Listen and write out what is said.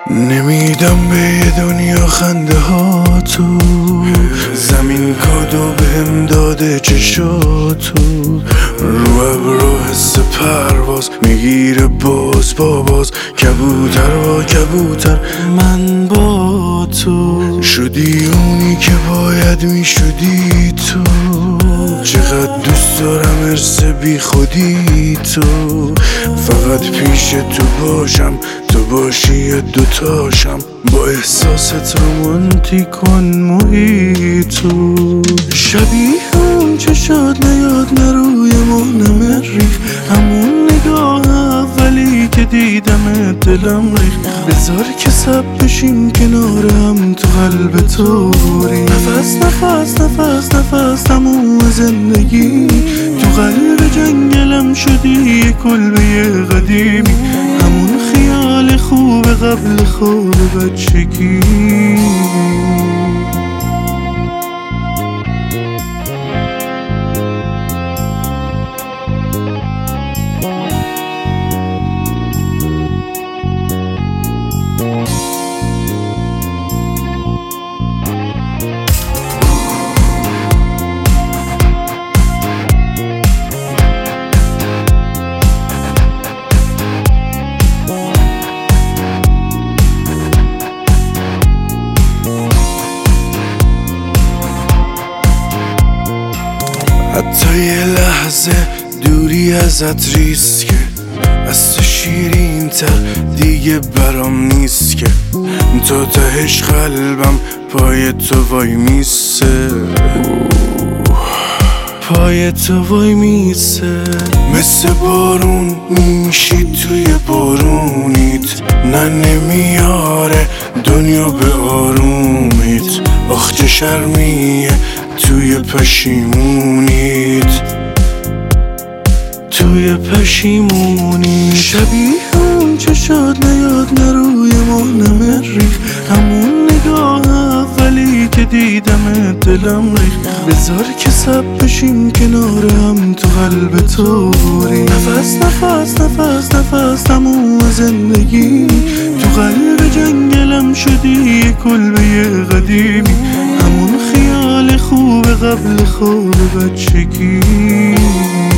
نمیدم به یه دنیا خنده ها تو زمین کادو بهم داده چشاتو رو ابرو حس پرواز میگیره باز کبوتر با کبوتر من با تو شدی اونی که باید میشدی تو چقدر دوست دارم ارث بی خودی تو فقط پیش تو باشم تو باشی یه دوتاشم با احساست رومانتیک کن محیطو شبیه اون چشات نیاد نروی مانم ریخ همون نگاه اولی که دیدم دلم ریخ بذار که سب بشیم کنار هم تو قلب تو ریخ نفس تموم زندگی تو قلب جنگلم شدی یه کلبه قدیمی همون خیال خوب قبل خواب بچگی حتی یه لحظه دوری ازت ریسکه از تو شیرین تر دیگه برام نیست که تا تهش قلبم پای تو وای میسه پای تو وای میسه مثل بارون میشی توی بارونیت نه نمیاره دنیا به آرومیت آخ چه شرمیه توی پشیمونیت شبیه اون چشات نیاد نروی مانم ریخ همون نگاه اولی که دیدم دلم ریخ بذار که سب بشیم کنار هم تو قلب تو ریخ نفس تموم زندگی تو قلب جنگلم شدی یه کلبه قدیمی همون خیال خوب قبل خواب بچگی